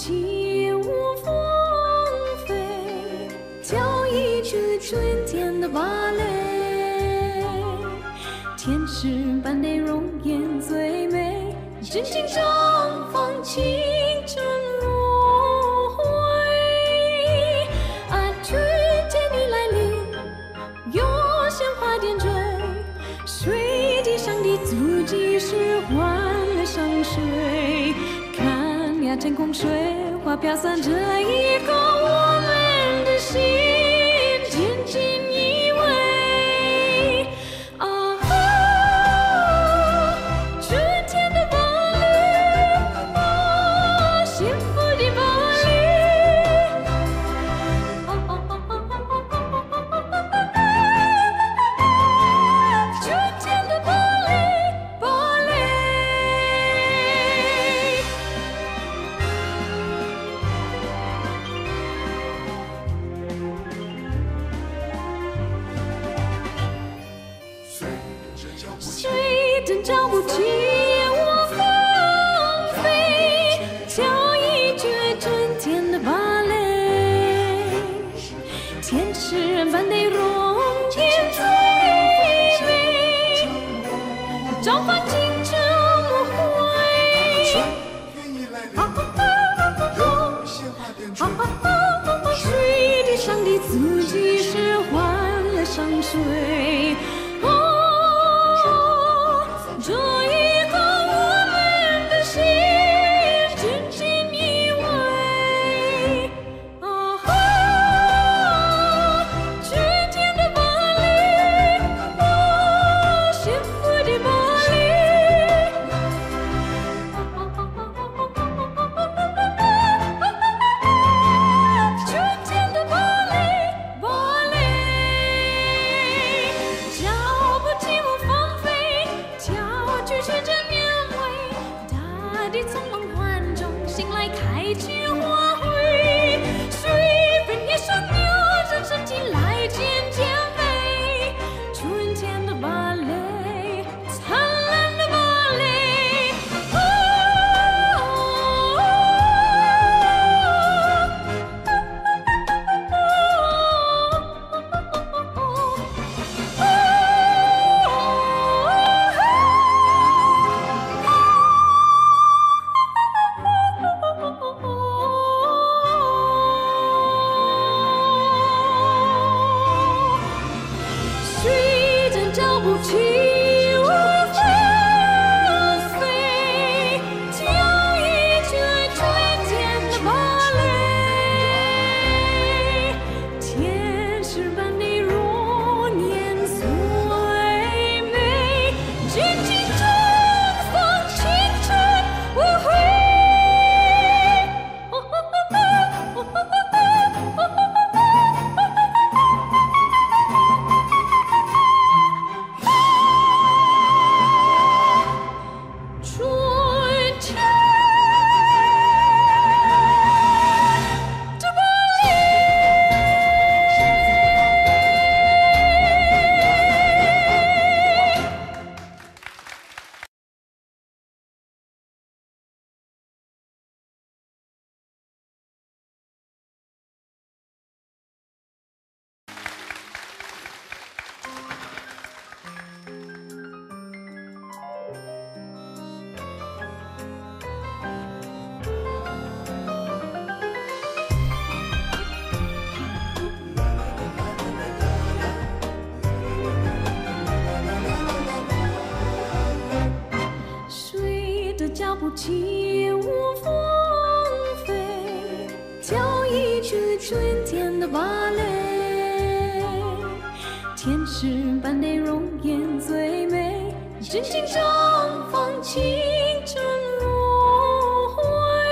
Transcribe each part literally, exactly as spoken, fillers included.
起舞风飞，跳一支春天的芭蕾。天使般的容颜最美，真情绽放青春如灰。啊，春天的来临，有鲜花点缀，水滴上的足迹是欢乐上水。看呀，天空水花飘散着一个我们的心，渐渐依偎。啊哈，春天的巴黎，啊，幸福的巴黎。啊啊啊啊啊啊啊！春天的巴黎，巴黎。随着脚步起舞风飞，跳一支春天的芭蕾。天使般的容颜最美，绽放青春无悔。啊啊啊啊！水滴上的足迹是欢乐上水。这一刻，我们的心紧紧依偎。啊哈，春天的巴黎，啊，幸福的巴黎。春天的巴黎，巴黎。脚步起舞放飞，跳去吹着年味，大地从梦幻中醒来，开启花卉。随风一双牛正升起来，渐渐飞。春天的芭蕾，灿烂的芭蕾。哦随着脚步起舞风飞，跳一支春天的芭蕾。天使般的容颜最美，尽情绽放青春无悔。春天的巴黎。随着脚步起舞风飞，跳一支春天的芭蕾。天使般的容颜最美，真情绽放青春如灰。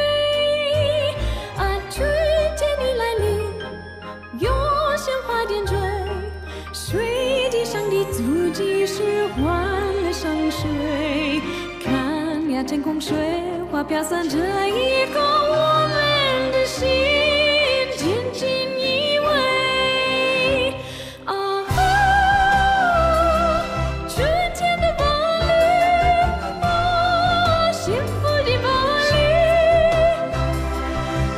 啊，春天的来临，有鲜花点缀，水滴上的足迹是欢乐上水。看呀，天空水花飘散着一个我们的心，渐渐依偎。啊哈，春天的巴黎，啊，幸福的巴黎。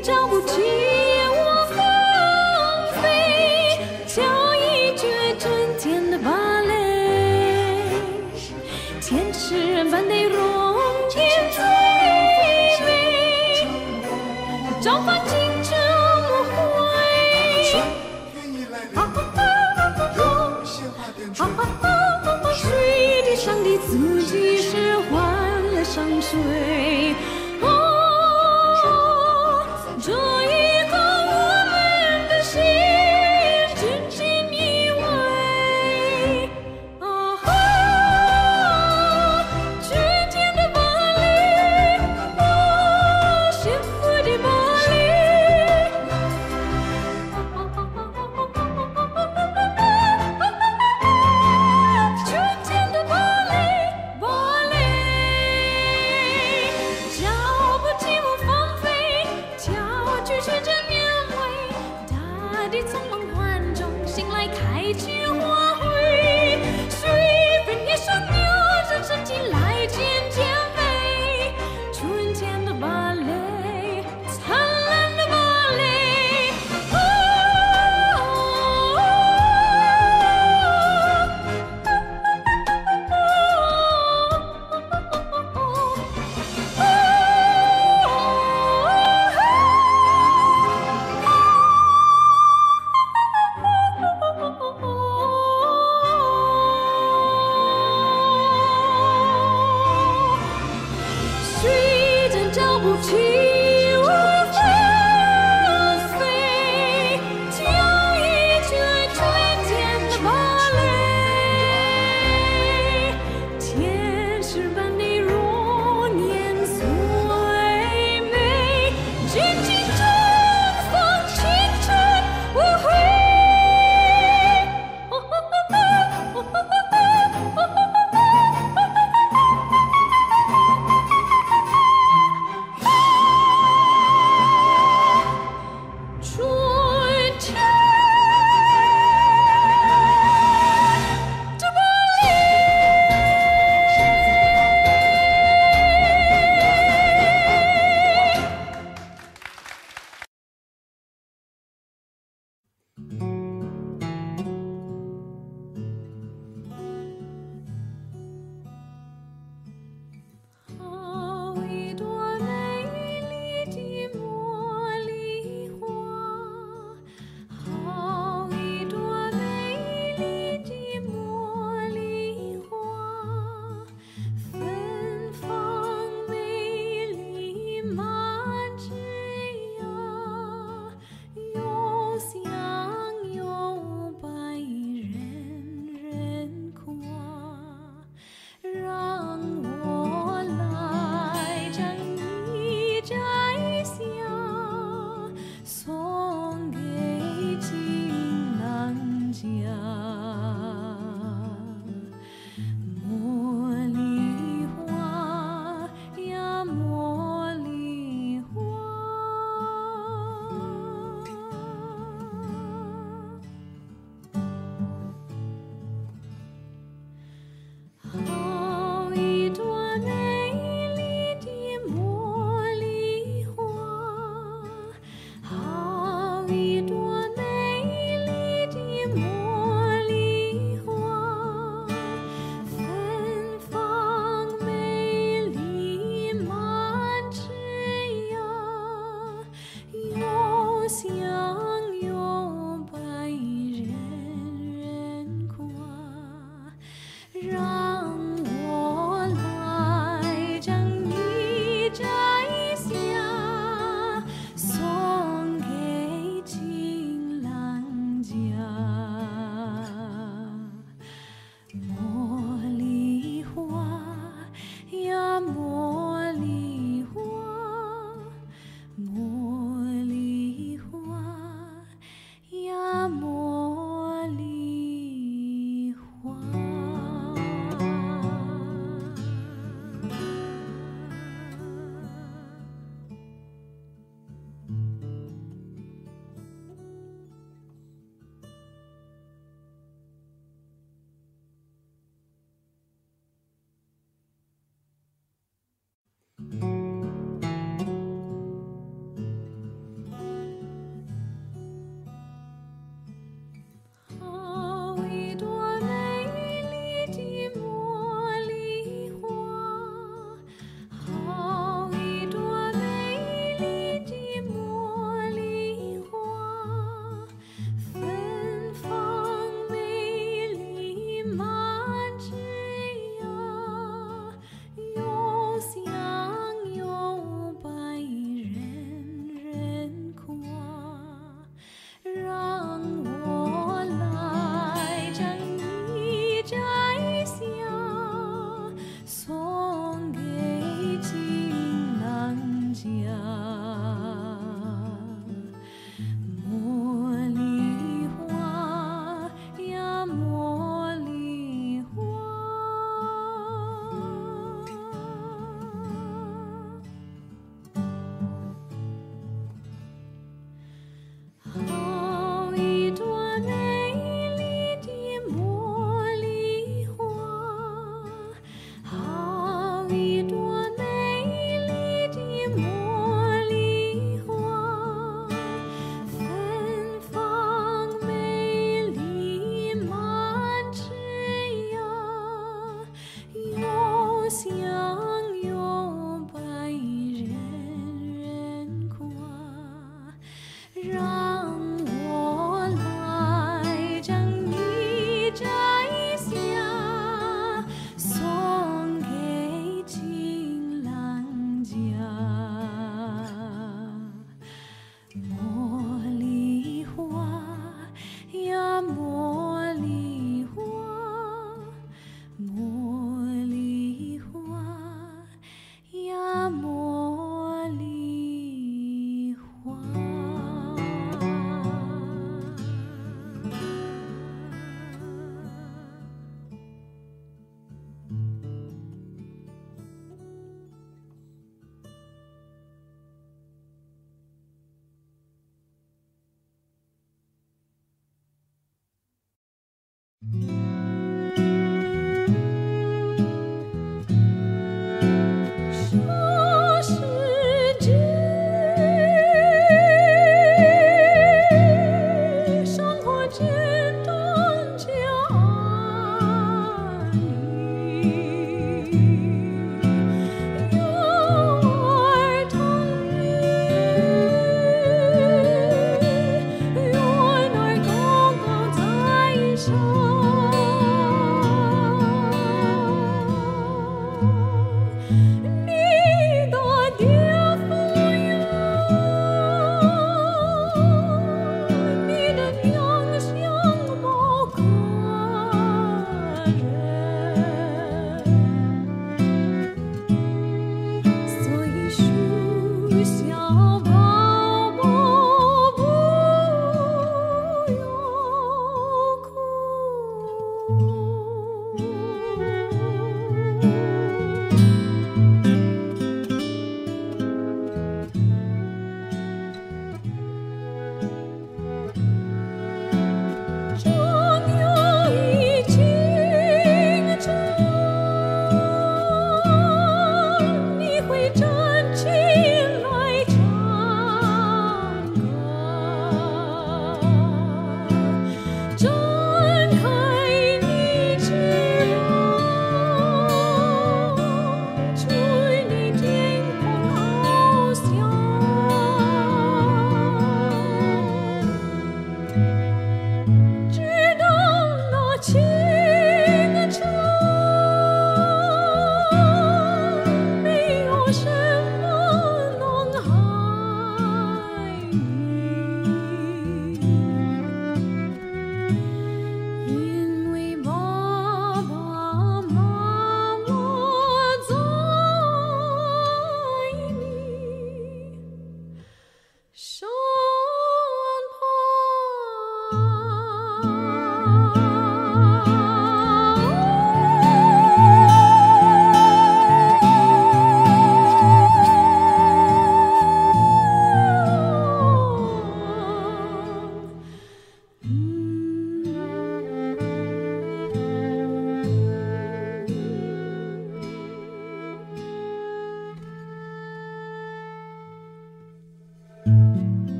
找不起我芳菲，跳一曲春天的芭蕾，天使人般的容颜最美，绽放青春无悔。水滴上的字迹是换了上水。哦，这一刻我们的心紧紧依偎。啊哈，春天的芭蕾，哦，幸福的芭蕾。春天的芭蕾，芭蕾，脚步起舞放飞，跳去旋转绵尾，大地匆忙换中，醒来开启花卉，随风一双牛，让身体来渐渐美。春天的芭蕾，灿烂的芭蕾，哦。水针找不起我芳菲，跳一曲春天的芭蕾，天使般的容颜最美，紧紧绽放青春无悔。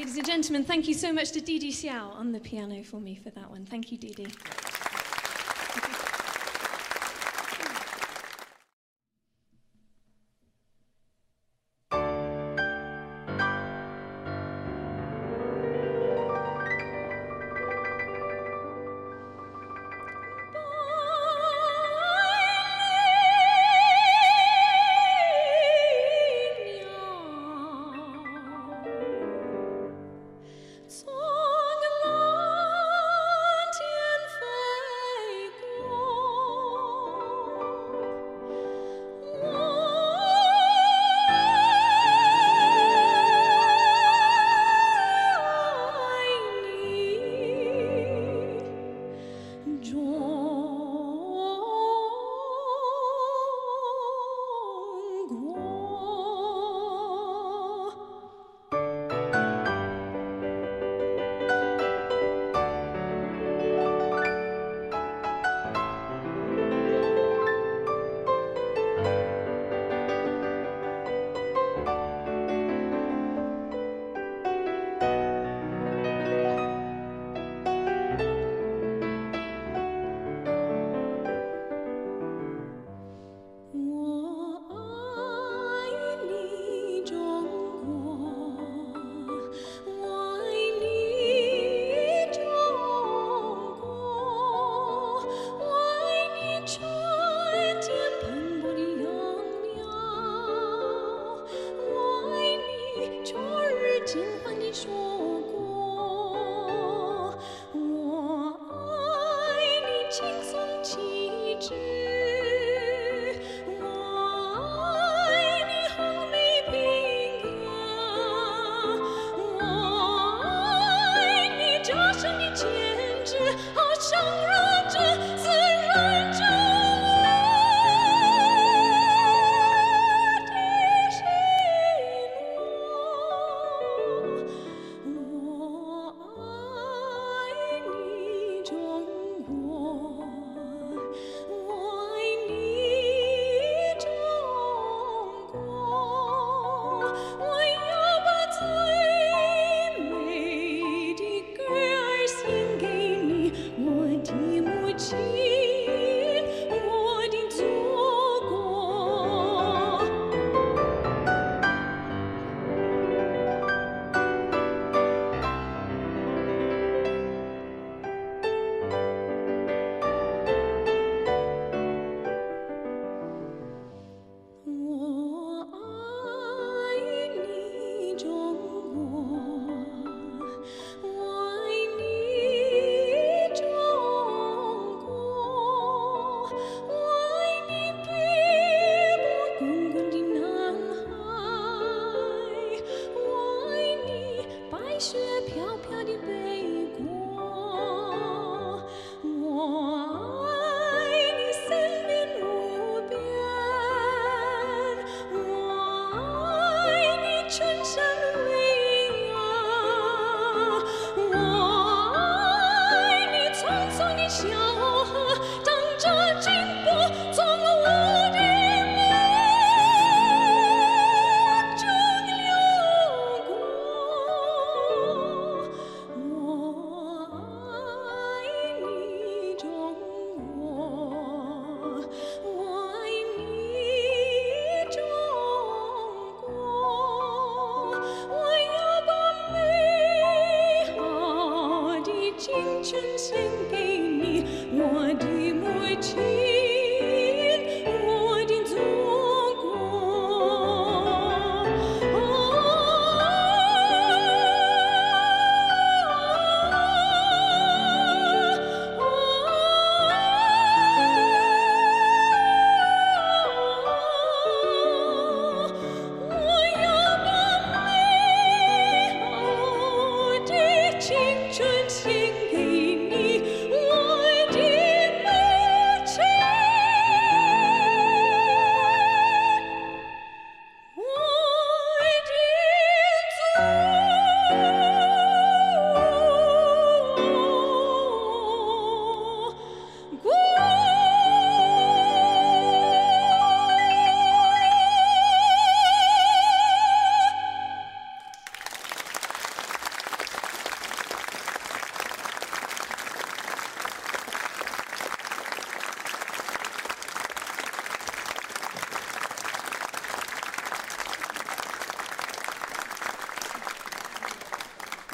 Ladies and gentlemen, thank you so much to Didi Xiao on the piano for me for that one. Thank you, Didi.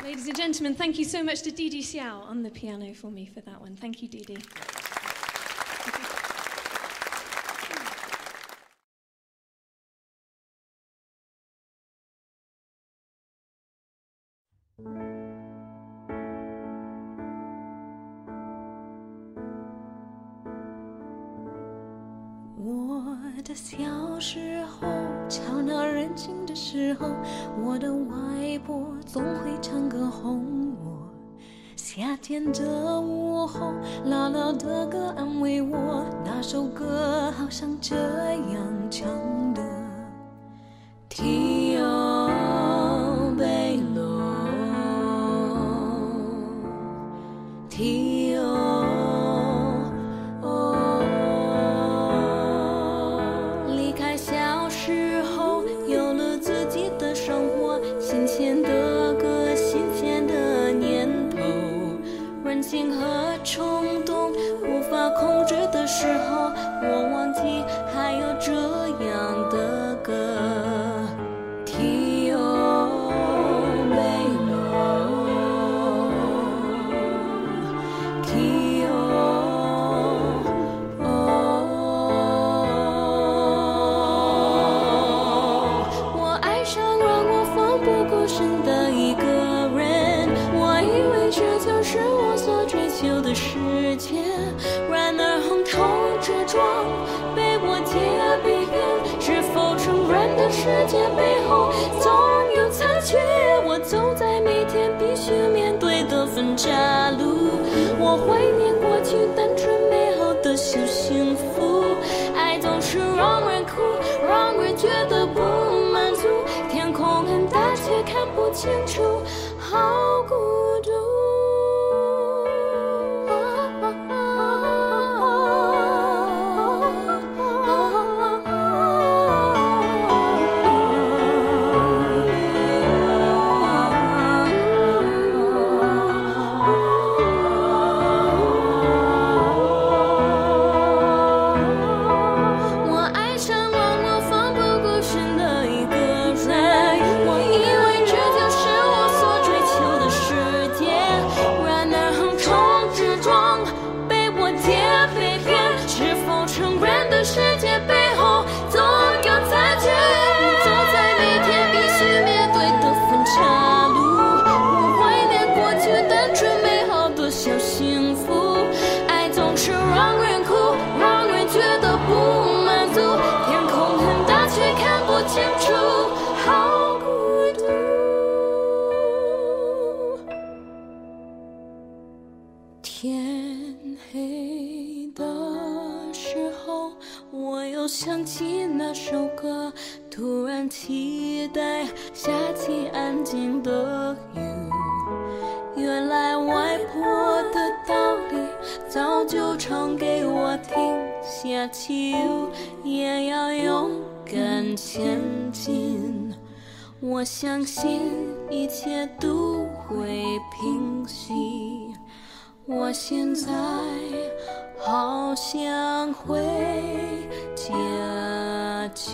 Ladies and gentlemen, thank you so much to Didi Xiao on the piano for me for that one. Thank you, Didi.我的小时候，悄闹任性的时候，我的外婆总会唱歌哄我。夏天的午后，姥姥的歌安慰我，那首歌好像这样唱的：天哦北路，天哦哦。离开小时候，有了自己的生活，新鲜的歌，新鲜的念头。任性和冲动无法控制的时候，我忘记还有这样的歌。天哦北路，天哦哦。我爱上让我奋不顾身的一个人，我以为这就是我所追求的世界，然而横冲直撞，被我揭被骗，是否成人的世界背后总有残缺？我走在每天必须面对的分岔路，我怀念过去单纯美好的小幸福。爱总是让人哭，让人觉得不满足，天空很大却看不清楚，好孤独。天黑的时候，我又想起那首歌，突然期待下起安静的雨。原来外婆的道理早就唱给我听，下起雨也要勇敢前进。我相信一切都会平息。我现在好想回家去。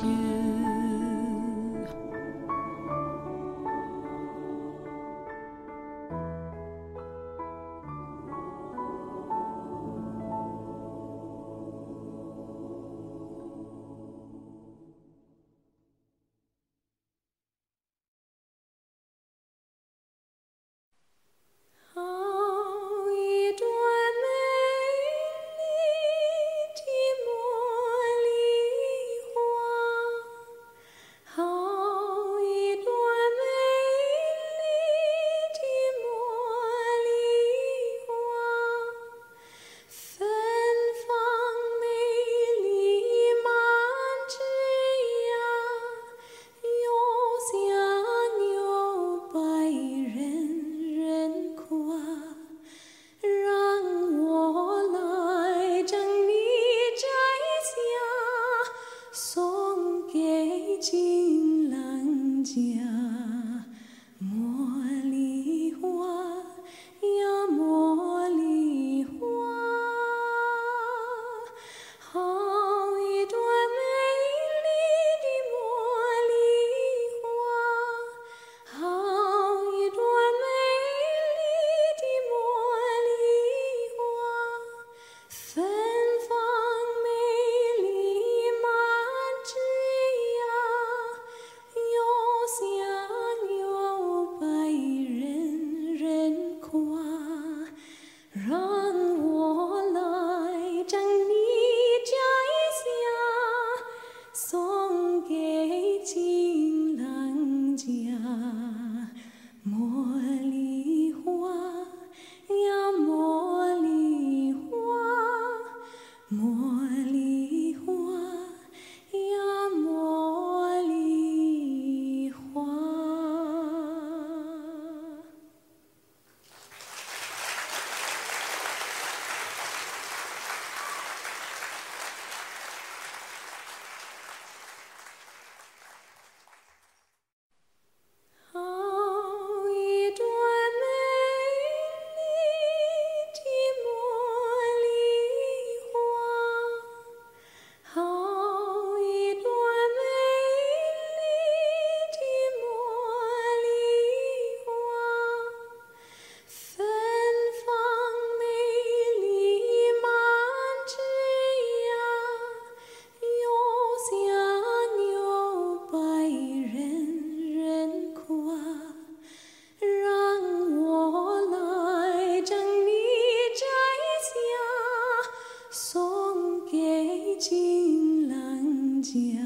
家。